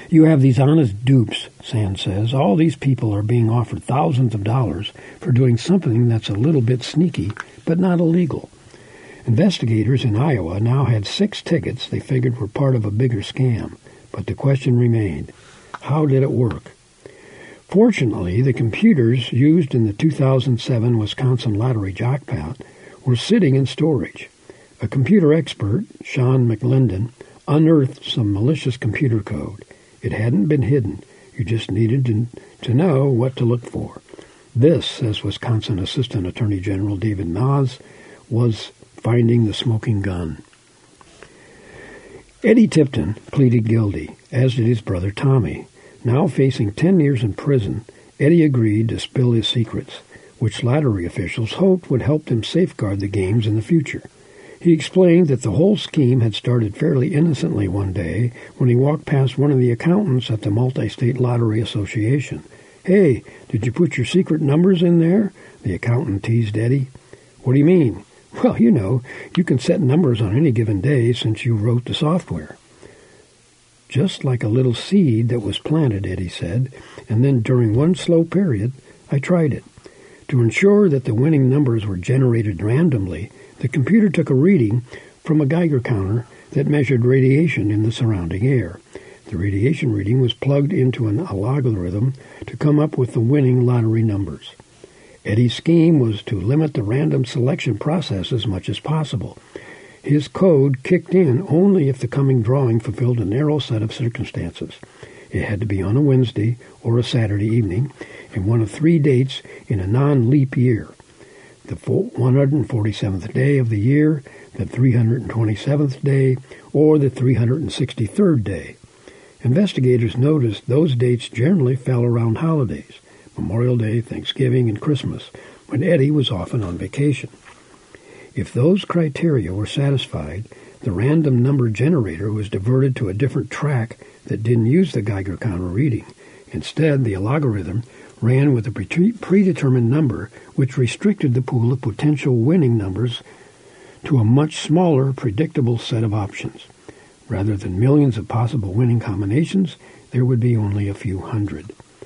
You have these honest dupes, Sand says. All these people are being offered thousands of dollars for doing something that's a little bit sneaky, but not illegal. Investigators in Iowa now had 6 tickets they figured were part of a bigger scam, but the question remained, how did it work? Fortunately, the computers used in the 2007 Wisconsin lottery jackpot were sitting in storage. A computer expert, Sean McLendon, unearthed some malicious computer code. It hadn't been hidden. You just needed to know what to look for. This, says Wisconsin Assistant Attorney General David Maas, was finding the smoking gun. Eddie Tipton pleaded guilty, as did his brother Tommy. Now facing 10 years in prison, Eddie agreed to spill his secrets, which lottery officials hoped would help them safeguard the games in the future. He explained that the whole scheme had started fairly innocently one day when he walked past one of the accountants at the Multi-State Lottery Association. "Hey, did you put your secret numbers in there?" the accountant teased Eddie. "What do you mean?" "Well, you know, you can set numbers on any given day since you wrote the software." "Just like a little seed that was planted," Eddie said, "and then during one slow period, I tried it. To ensure that the winning numbers were generated randomly, the computer took a reading from a Geiger counter that measured radiation in the surrounding air. The radiation reading was plugged into an algorithm to come up with the winning lottery numbers. Eddie's scheme was to limit the random selection process as much as possible. His code kicked in only if the coming drawing fulfilled a narrow set of circumstances. It had to be on a Wednesday or a Saturday evening, and one of 3 dates in a non-leap year. The 147th day of the year, the 327th day, or the 363rd day. Investigators noticed those dates generally fell around holidays, Memorial Day, Thanksgiving, and Christmas, when Eddie was often on vacation. If those criteria were satisfied, the random number generator was diverted to a different track that didn't use the Geiger counter reading. Instead, the algorithm ran with a predetermined number, which restricted the pool of potential winning numbers to a much smaller, predictable set of options. Rather than millions of possible winning combinations, there would be only a few hundred.